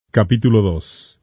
Capítulo 2.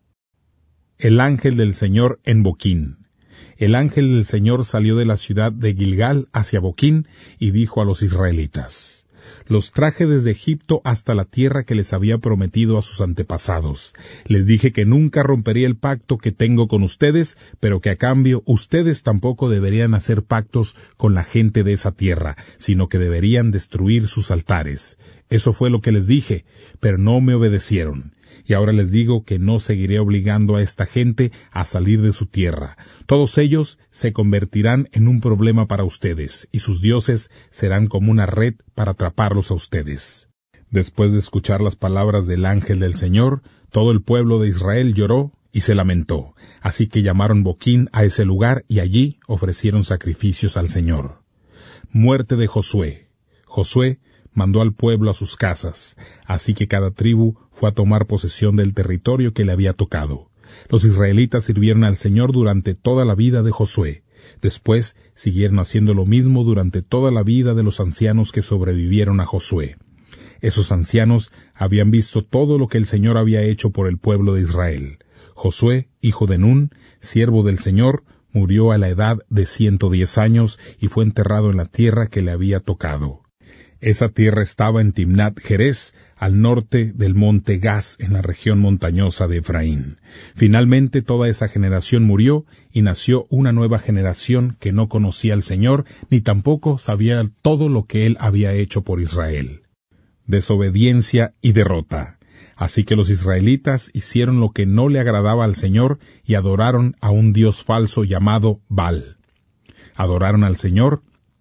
El ángel del Señor en Boquín. El ángel del Señor salió de la ciudad de Gilgal hacia Boquín y dijo a los israelitas: Los traje desde Egipto hasta la tierra que les había prometido a sus antepasados. Les dije que nunca rompería el pacto que tengo con ustedes, pero que a cambio ustedes tampoco deberían hacer pactos con la gente de esa tierra, sino que deberían destruir sus altares. Eso fue lo que les dije, pero no me obedecieron. Y ahora les digo que no seguiré obligando a esta gente a salir de su tierra. Todos ellos se convertirán en un problema para ustedes, y sus dioses serán como una red para atraparlos a ustedes. Después de escuchar las palabras del ángel del Señor, todo el pueblo de Israel lloró y se lamentó. Así que llamaron Boquín a ese lugar y allí ofrecieron sacrificios al Señor. Muerte de Josué. Josué mandó al pueblo a sus casas, así que cada tribu fue a tomar posesión del territorio que le había tocado. Los israelitas sirvieron al Señor durante toda la vida de Josué. Después siguieron haciendo lo mismo durante toda la vida de los ancianos que sobrevivieron a Josué. Esos ancianos habían visto todo lo que el Señor había hecho por el pueblo de Israel. Josué, hijo de Nun, siervo del Señor, murió a la edad de 110 años y fue enterrado en la tierra que le había tocado. Esa tierra estaba en Timnat Jerez, al norte del monte Gaz, en la región montañosa de Efraín. Finalmente toda esa generación murió, y nació una nueva generación que no conocía al Señor, ni tampoco sabía todo lo que Él había hecho por Israel. Desobediencia y derrota. Así que los israelitas hicieron lo que no le agradaba al Señor, y adoraron a un dios falso llamado Baal. Adoraron al Señor,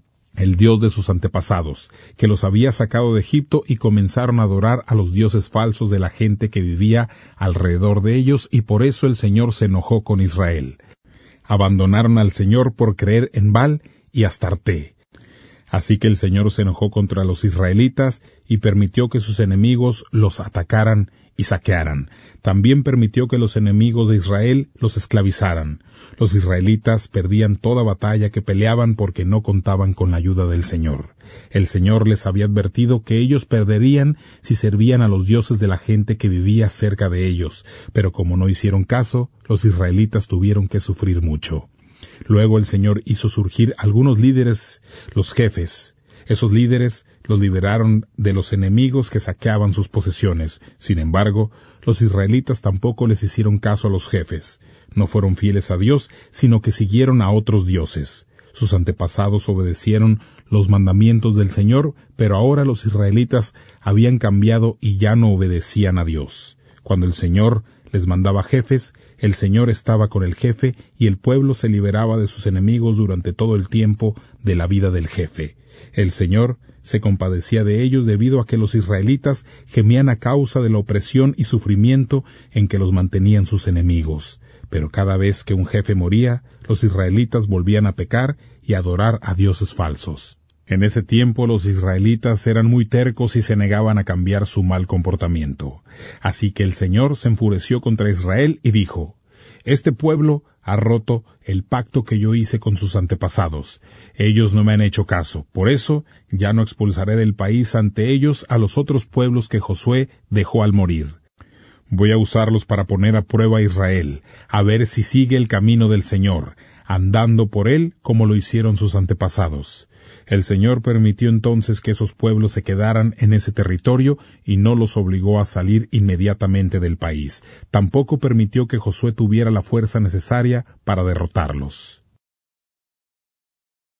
el Dios de sus antepasados, que los había sacado de Egipto, y comenzaron a adorar a los dioses falsos de la gente que vivía alrededor de ellos, y por eso el Señor se enojó con Israel. Abandonaron al Señor por creer en Baal y Astarté. Así que el Señor se enojó contra los israelitas y permitió que sus enemigos los atacaran y saquearan. También permitió que los enemigos de Israel los esclavizaran. Los israelitas perdían toda batalla que peleaban porque no contaban con la ayuda del Señor. El Señor les había advertido que ellos perderían si servían a los dioses de la gente que vivía cerca de ellos, pero como no hicieron caso, los israelitas tuvieron que sufrir mucho. Luego el Señor hizo surgir algunos líderes, los jefes. Esos líderes los liberaron de los enemigos que saqueaban sus posesiones. Sin embargo, los israelitas tampoco les hicieron caso a los jefes. No fueron fieles a Dios, sino que siguieron a otros dioses. Sus antepasados obedecieron los mandamientos del Señor, pero ahora los israelitas habían cambiado y ya no obedecían a Dios. Cuando el Señor les mandaba jefes, el Señor estaba con el jefe y el pueblo se liberaba de sus enemigos durante todo el tiempo de la vida del jefe. El Señor se compadecía de ellos debido a que los israelitas gemían a causa de la opresión y sufrimiento en que los mantenían sus enemigos. Pero cada vez que un jefe moría, los israelitas volvían a pecar y a adorar a dioses falsos. En ese tiempo los israelitas eran muy tercos y se negaban a cambiar su mal comportamiento. Así que el Señor se enfureció contra Israel y dijo: Este pueblo ha roto el pacto que yo hice con sus antepasados. Ellos no me han hecho caso. Por eso ya no expulsaré del país ante ellos a los otros pueblos que Josué dejó al morir. Voy a usarlos para poner a prueba a Israel, a ver si sigue el camino del Señor, andando por él como lo hicieron sus antepasados. El Señor permitió entonces que esos pueblos se quedaran en ese territorio y no los obligó a salir inmediatamente del país. Tampoco permitió que Josué tuviera la fuerza necesaria para derrotarlos.